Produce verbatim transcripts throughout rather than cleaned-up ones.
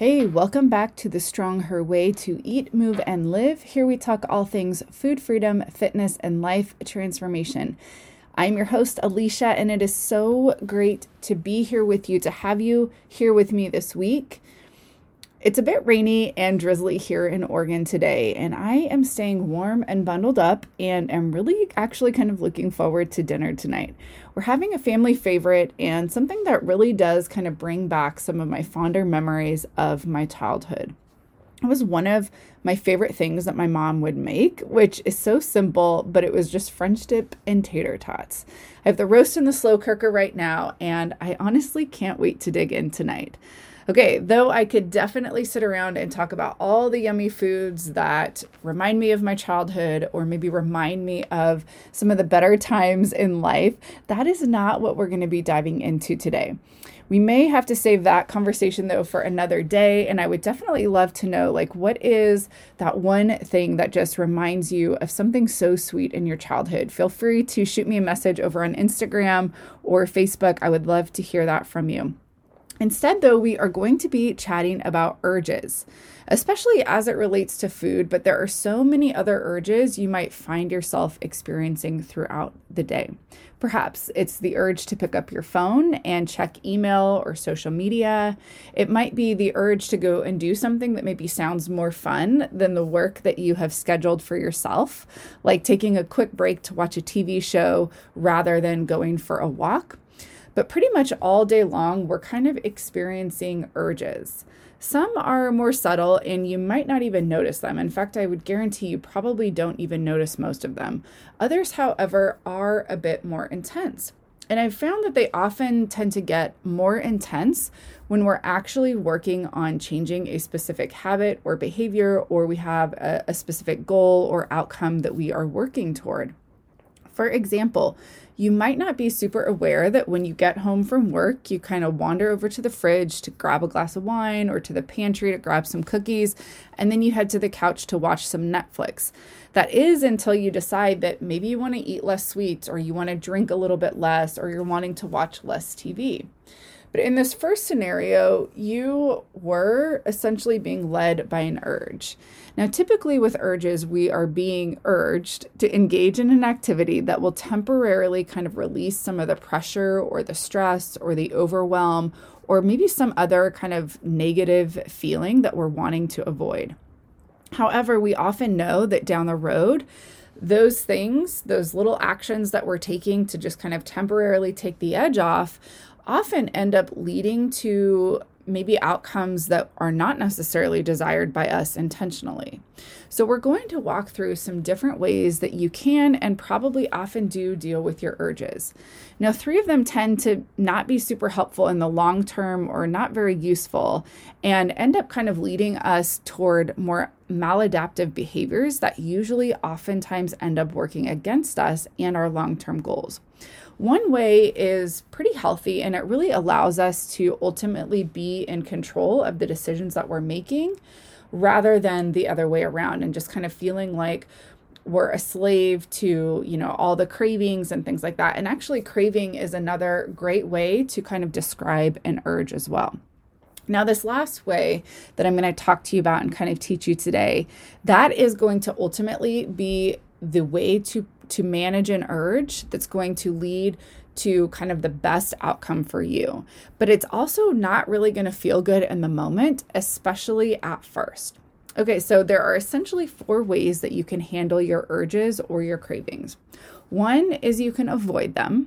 Hey, welcome back to the Strong Her Way to Eat, Move, and Live. Here we talk all things food freedom, fitness, and life transformation. I'm your host, Alicia, and it is so great to be here with you, to have you here with me this week. It's a bit rainy and drizzly here in Oregon today, and I am staying warm and bundled up and am really actually kind of looking forward to dinner tonight. We're having a family favorite and something that really does kind of bring back some of my fonder memories of my childhood. It was one of my favorite things that my mom would make, which is so simple, but it was just French dip and tater tots. I have the roast in the slow cooker right now, and I honestly can't wait to dig in tonight. Okay, though I could definitely sit around and talk about all the yummy foods that remind me of my childhood or maybe remind me of some of the better times in life, that is not what we're going to be diving into today. We may have to save that conversation though for another day, and I would definitely love to know, like, what is that one thing that just reminds you of something so sweet in your childhood? Feel free to shoot me a message over on Instagram or Facebook. I would love to hear that from you. Instead, though, we are going to be chatting about urges, especially as it relates to food, but there are so many other urges you might find yourself experiencing throughout the day. Perhaps it's the urge to pick up your phone and check email or social media. It might be the urge to go and do something that maybe sounds more fun than the work that you have scheduled for yourself, like taking a quick break to watch a T V show rather than going for a walk. But pretty much all day long, we're kind of experiencing urges. Some are more subtle and you might not even notice them. In fact, I would guarantee you probably don't even notice most of them. Others, however, are a bit more intense. And I've found that they often tend to get more intense when we're actually working on changing a specific habit or behavior, or we have a, a specific goal or outcome that we are working toward. For example, you might not be super aware that when you get home from work, you kind of wander over to the fridge to grab a glass of wine or to the pantry to grab some cookies, and then you head to the couch to watch some Netflix. That is until you decide that maybe you want to eat less sweets, or you want to drink a little bit less, or you're wanting to watch less T V. But in this first scenario, you were essentially being led by an urge. Now, typically with urges, we are being urged to engage in an activity that will temporarily kind of release some of the pressure or the stress or the overwhelm or maybe some other kind of negative feeling that we're wanting to avoid. However, we often know that down the road, those things, those little actions that we're taking to just kind of temporarily take the edge off, often end up leading to maybe outcomes that are not necessarily desired by us intentionally. So we're going to walk through some different ways that you can and probably often do deal with your urges. Now, three of them tend to not be super helpful in the long term or not very useful and end up kind of leading us toward more maladaptive behaviors that usually oftentimes end up working against us and our long-term goals. One way is pretty healthy, and it really allows us to ultimately be in control of the decisions that we're making rather than the other way around and just kind of feeling like we're a slave to, you know, all the cravings and things like that. And actually, craving is another great way to kind of describe an urge as well. Now, this last way that I'm going to talk to you about and kind of teach you today, that is going to ultimately be the way to to manage an urge that's going to lead to kind of the best outcome for you. But it's also not really going to feel good in the moment, especially at first. Okay, so there are essentially four ways that you can handle your urges or your cravings. One is you can avoid them.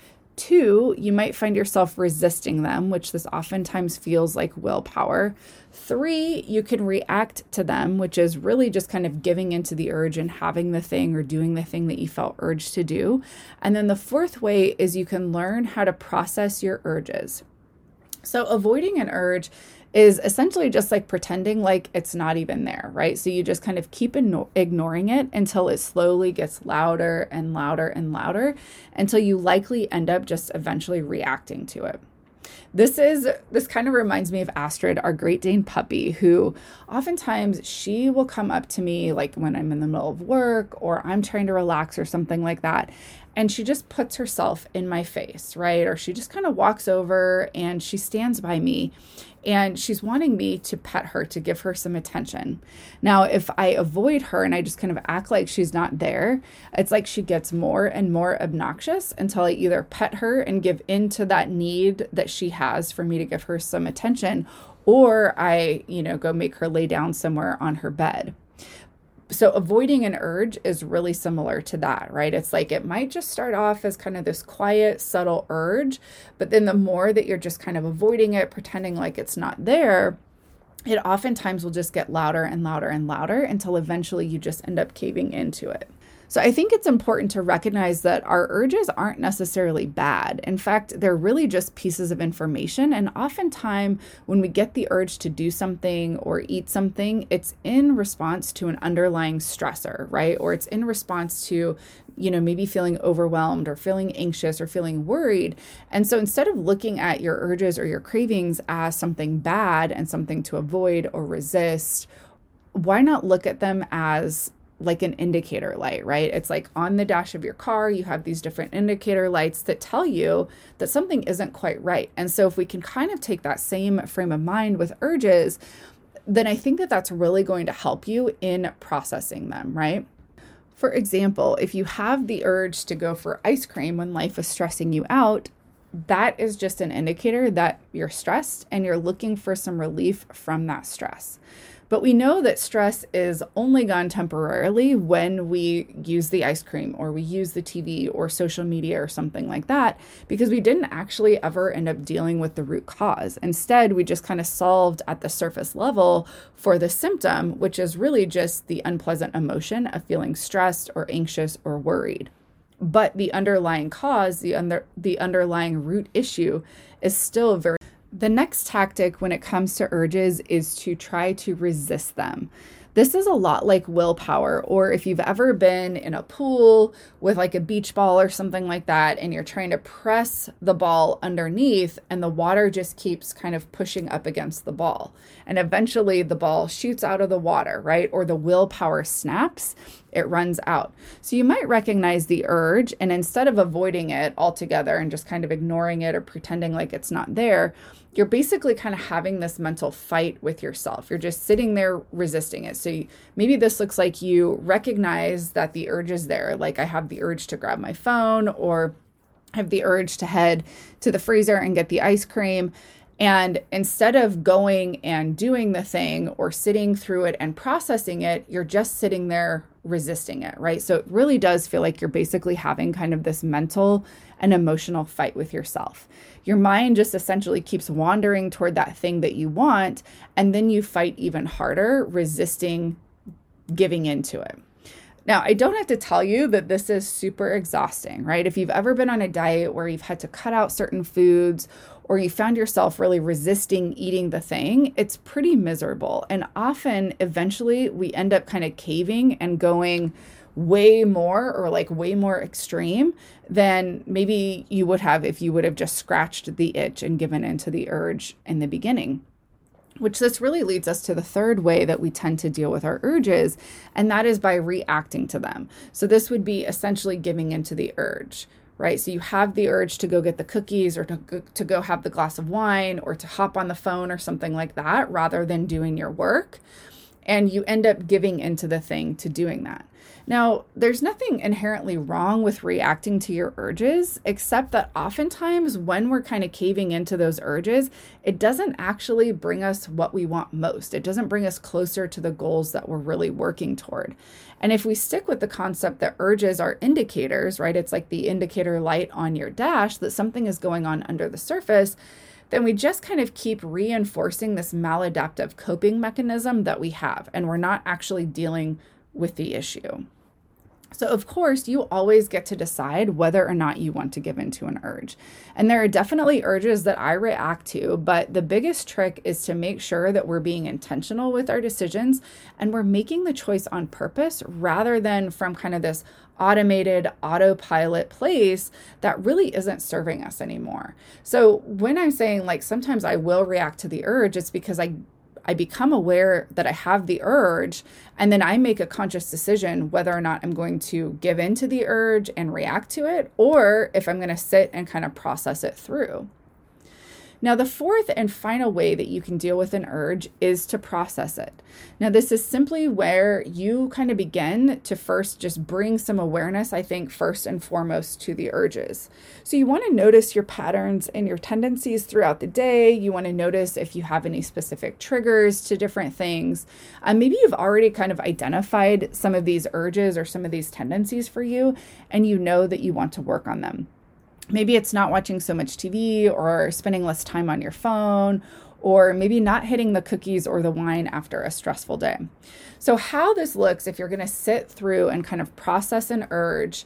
Two, you might find yourself resisting them, which this oftentimes feels like willpower. Three, you can react to them, which is really just kind of giving into the urge and having the thing or doing the thing that you felt urged to do. And then the fourth way is you can learn how to process your urges. So avoiding an urge is essentially just like pretending like it's not even there, right? So you just kind of keep igno- ignoring it until it slowly gets louder and louder and louder until you likely end up just eventually reacting to it. This is, this kind of reminds me of Astrid, our Great Dane puppy, who oftentimes she will come up to me like when I'm in the middle of work or I'm trying to relax or something like that. And she just puts herself in my face, right? Or she just kind of walks over and she stands by me. and she's wanting me to pet her, to give her some attention. Now, if I avoid her and I just kind of act like she's not there, it's like she gets more and more obnoxious until I either pet her and give in to that need that she has for me to give her some attention, or I, you know, go make her lay down somewhere on her bed. So avoiding an urge is really similar to that, right? It's like it might just start off as kind of this quiet, subtle urge, but then the more that you're just kind of avoiding it, pretending like it's not there, it oftentimes will just get louder and louder and louder until eventually you just end up caving into it. So I think it's important to recognize that our urges aren't necessarily bad. In fact, they're really just pieces of information. And oftentimes when we get the urge to do something or eat something, it's in response to an underlying stressor, right? Or it's in response to, you know, maybe feeling overwhelmed or feeling anxious or feeling worried. And so instead of looking at your urges or your cravings as something bad and something to avoid or resist, why not look at them as like an indicator light, right? It's like on the dash of your car, you have these different indicator lights that tell you that something isn't quite right. And so if we can kind of take that same frame of mind with urges, then I think that that's really going to help you in processing them, right? For example, if you have the urge to go for ice cream when life is stressing you out, that is just an indicator that you're stressed and you're looking for some relief from that stress. But we know that stress is only gone temporarily when we use the ice cream or we use the T V or social media or something like that, because we didn't actually ever end up dealing with the root cause. Instead, we just kind of solved at the surface level for the symptom, which is really just the unpleasant emotion of feeling stressed or anxious or worried. But the underlying cause, the under, the underlying root issue is still very. The next tactic when it comes to urges is to try to resist them. This is a lot like willpower, or if you've ever been in a pool with like a beach ball or something like that, and you're trying to press the ball underneath and the water just keeps kind of pushing up against the ball. And eventually the ball shoots out of the water, right? Or the willpower snaps, it runs out. So you might recognize the urge, and instead of avoiding it altogether and just kind of ignoring it or pretending like it's not there, you're basically kind of having this mental fight with yourself. You're just sitting there resisting it. So you, maybe this looks like you recognize that the urge is there. Like I have the urge to grab my phone, or I have the urge to head to the freezer and get the ice cream. And instead of going and doing the thing or sitting through it and processing it, you're just sitting there resisting it, right? So it really does feel like you're basically having kind of this mental and emotional fight with yourself. Your mind just essentially keeps wandering toward that thing that you want, and then you fight even harder, resisting giving into it. Now, I don't have to tell you that this is super exhausting, right? If you've ever been on a diet where you've had to cut out certain foods, or you found yourself really resisting eating the thing, it's pretty miserable. And often, eventually, we end up kind of caving and going way more or like way more extreme than maybe you would have if you would have just scratched the itch and given into the urge in the beginning. Which this really leads us to the third way that we tend to deal with our urges, and that is by reacting to them. So this would be essentially giving into the urge, right? So you have the urge to go get the cookies, or to go, to go have the glass of wine, or to hop on the phone or something like that, rather than doing your work. And you end up giving into the thing to doing that. Now, there's nothing inherently wrong with reacting to your urges, except that oftentimes when we're kind of caving into those urges, it doesn't actually bring us what we want most. It doesn't bring us closer to the goals that we're really working toward. And if we stick with the concept that urges are indicators, right? It's like the indicator light on your dash that something is going on under the surface, then we just kind of keep reinforcing this maladaptive coping mechanism that we have, and we're not actually dealing with the issue. So of course, you always get to decide whether or not you want to give into an urge. And there are definitely urges that I react to, but the biggest trick is to make sure that we're being intentional with our decisions and we're making the choice on purpose rather than from kind of this automated autopilot place that really isn't serving us anymore. So when I'm saying like sometimes I will react to the urge, it's because I I become aware that I have the urge, and then I make a conscious decision whether or not I'm going to give in to the urge and react to it, or if I'm going to sit and kind of process it through. Now, the fourth and final way that you can deal with an urge is to process it. Now, this is simply where you kind of begin to first just bring some awareness, I think, first and foremost to the urges. So you want to notice your patterns and your tendencies throughout the day. You want to notice if you have any specific triggers to different things. Um, maybe you've already kind of identified some of these urges or some of these tendencies for you, and you know that you want to work on them. Maybe it's not watching so much T V or spending less time on your phone, or maybe not hitting the cookies or the wine after a stressful day. So how this looks, if you're going to sit through and kind of process an urge,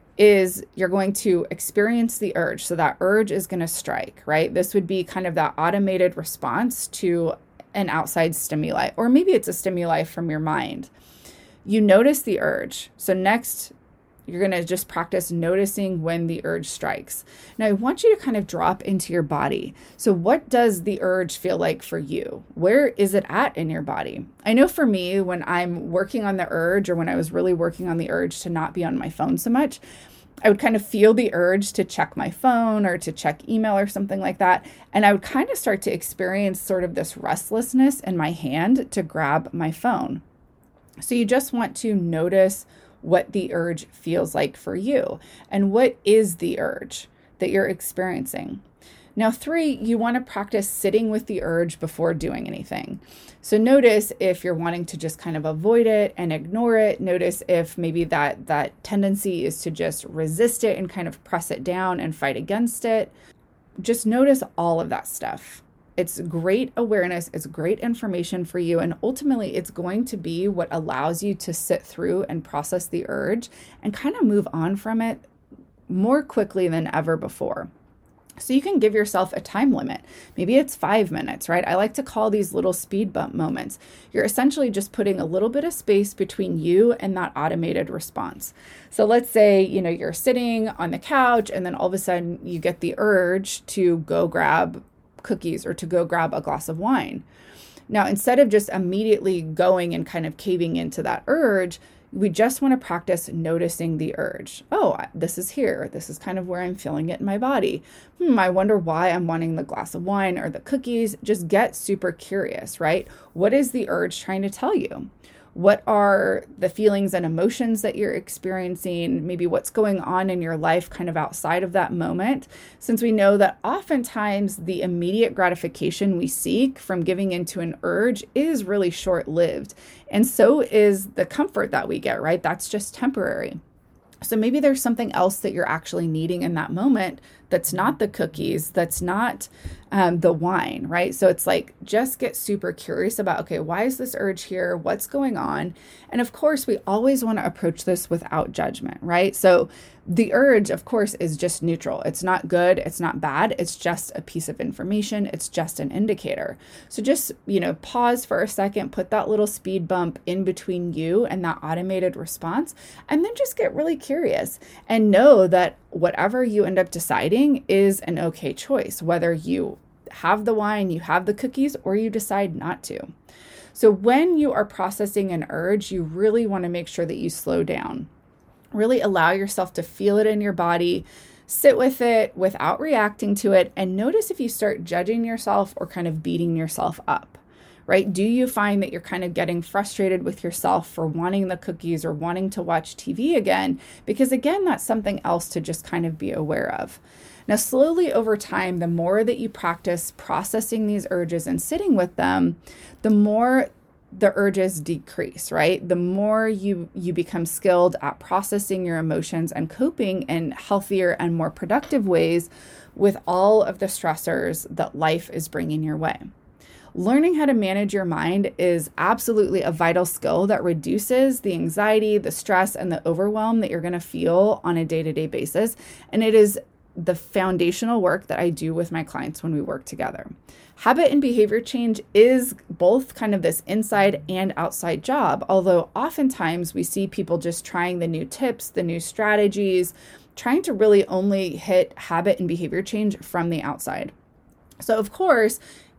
is you're going to experience the urge. So that urge is going to strike, right? This would be kind of that automated response to an outside stimuli, or maybe it's a stimuli from your mind. You notice the urge. So next, you're going to just practice noticing when the urge strikes. Now, I want you to kind of drop into your body. So what does the urge feel like for you? Where is it at in your body? I know for me, when I'm working on the urge, or when I was really working on the urge to not be on my phone so much, I would kind of feel the urge to check my phone or to check email or something like that. And I would kind of start to experience sort of this restlessness in my hand to grab my phone. So you just want to notice what the urge feels like for you, and what is the urge that you're experiencing. Now, three, you want to practice sitting with the urge before doing anything. So notice if you're wanting to just kind of avoid it and ignore it. Notice if maybe that that tendency is to just resist it and kind of press it down and fight against it. Just notice all of that stuff. It's great awareness, it's great information for you, and ultimately it's going to be what allows you to sit through and process the urge and kind of move on from it more quickly than ever before. So you can give yourself a time limit. Maybe it's five minutes, right? I like to call these little speed bump moments. You're essentially just putting a little bit of space between you and that automated response. So let's say, you know, you're sitting on the couch and then all of a sudden you get the urge to go grab cookies or to go grab a glass of wine. Now, instead of just immediately going and kind of caving into that urge, we just want to practice noticing the urge. Oh, this is here. This is kind of where I'm feeling it in my body. Hmm, I wonder why I'm wanting the glass of wine or the cookies. Just get super curious, right? What is the urge trying to tell you? What are the feelings and emotions that you're experiencing? Maybe what's going on in your life kind of outside of that moment, since we know that oftentimes the immediate gratification we seek from giving into an urge is really short-lived. And so is the comfort that we get, right? That's just temporary. So maybe there's something else that you're actually needing in that moment that's not the cookies, that's not um, the wine, right? So it's like, just get super curious about, okay, why is this urge here? What's going on? And of course, we always want to approach this without judgment, right? So the urge, of course, is just neutral. It's not good. It's not bad. It's just a piece of information. It's just an indicator. So just, you know, pause for a second, put that little speed bump in between you and that automated response, and then just get really curious and know that whatever you end up deciding is an okay choice, whether you have the wine, you have the cookies, or you decide not to. So when you are processing an urge, you really want to make sure that you slow down. Really allow yourself to feel it in your body, sit with it without reacting to it, and notice if you start judging yourself or kind of beating yourself up, right? Do you find that you're kind of getting frustrated with yourself for wanting the cookies or wanting to watch T V again? Because again, that's something else to just kind of be aware of. Now, slowly over time, the more that you practice processing these urges and sitting with them, the more the urges decrease, right? The more you you become skilled at processing your emotions and coping in healthier and more productive ways with all of the stressors that life is bringing your way. Learning how to manage your mind is absolutely a vital skill that reduces the anxiety, the stress, and the overwhelm that you're going to feel on a day-to-day basis. And it is the foundational work that I do with my clients when we work together. Habit and behavior change is both kind of this inside and outside job, although oftentimes we see people just trying the new tips, the new strategies, trying to really only hit habit and behavior change from the outside. So of course,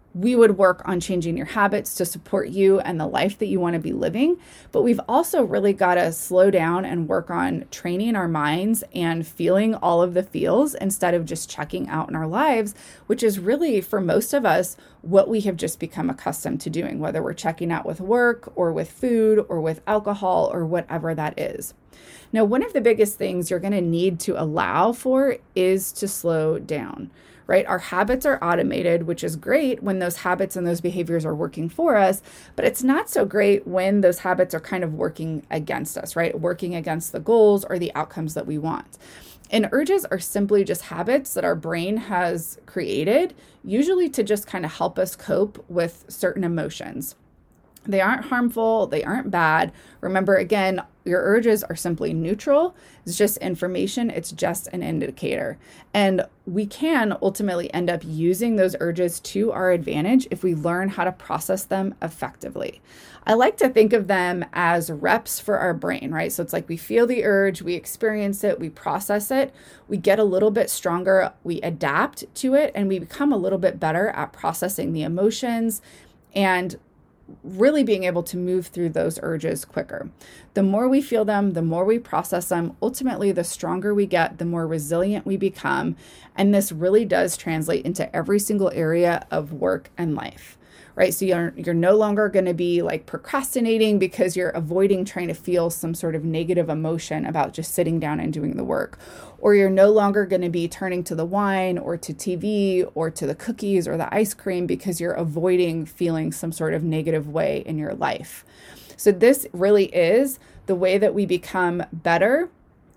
we would work on changing your habits to support you and the life that you want to be living. But we've also really got to slow down and work on training our minds and feeling all of the feels instead of just checking out in our lives, which is really, for most of us, what we have just become accustomed to doing, whether we're checking out with work or with food or with alcohol or whatever that is. Now, one of the biggest things you're going to need to allow for is to slow down. Right? Our habits are automated, which is great when those habits and those behaviors are working for us, but it's not so great when those habits are kind of working against us, right? Working against the goals or the outcomes that we want. And urges are simply just habits that our brain has created, usually to just kind of help us cope with certain emotions. They aren't harmful. They aren't bad. Remember, again, your urges are simply neutral. It's just information. It's just an indicator. And we can ultimately end up using those urges to our advantage if we learn how to process them effectively. I like to think of them as reps for our brain, right? So it's like we feel the urge, we experience it, we process it, we get a little bit stronger, we adapt to it, and we become a little bit better at processing the emotions and really being able to move through those urges quicker. The more we feel them, the more we process them, ultimately the stronger we get, the more resilient we become. And this really does translate into every single area of work and life. Right? So you're, you're no longer going to be like procrastinating because you're avoiding trying to feel some sort of negative emotion about just sitting down and doing the work. Or you're no longer going to be turning to the wine or to T V or to the cookies or the ice cream because you're avoiding feeling some sort of negative way in your life. So this really is the way that we become better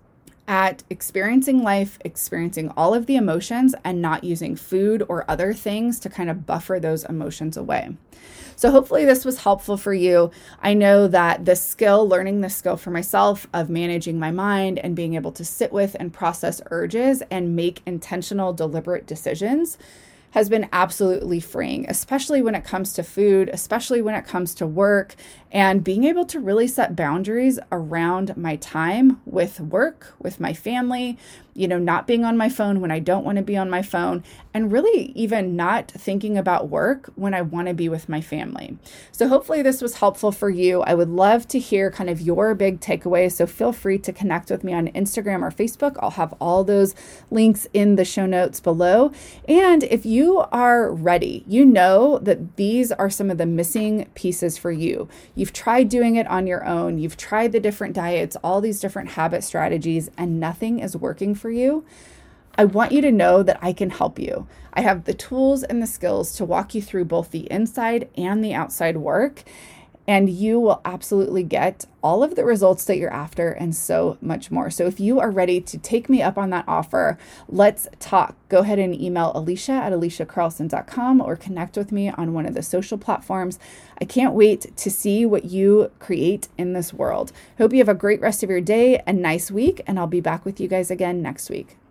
at experiencing life, experiencing all of the emotions, and not using food or other things to kind of buffer those emotions away. So hopefully this was helpful for you. I know that the skill, learning the skill for myself of managing my mind and being able to sit with and process urges and make intentional, deliberate decisions has been absolutely freeing, especially when it comes to food, especially when it comes to work, and being able to really set boundaries around my time with work, with my family, you know, not being on my phone when I don't want to be on my phone, and really even not thinking about work when I want to be with my family. So hopefully this was helpful for you. I would love to hear kind of your big takeaways. So feel free to connect with me on Instagram or Facebook. I'll have all those links in the show notes below. And if you are ready, you know that these are some of the missing pieces for you. You've tried doing it on your own. You've tried the different diets, all these different habit strategies, and nothing is working for you. I want you to know that I can help you. I have the tools and the skills to walk you through both the inside and the outside work, and you will absolutely get all of the results that you're after and so much more. So if you are ready to take me up on that offer, let's talk. Go ahead and email Alicia at alicia carlson dot com or connect with me on one of the social platforms. I can't wait to see what you create in this world. Hope you have a great rest of your day, a nice week, and I'll be back with you guys again next week.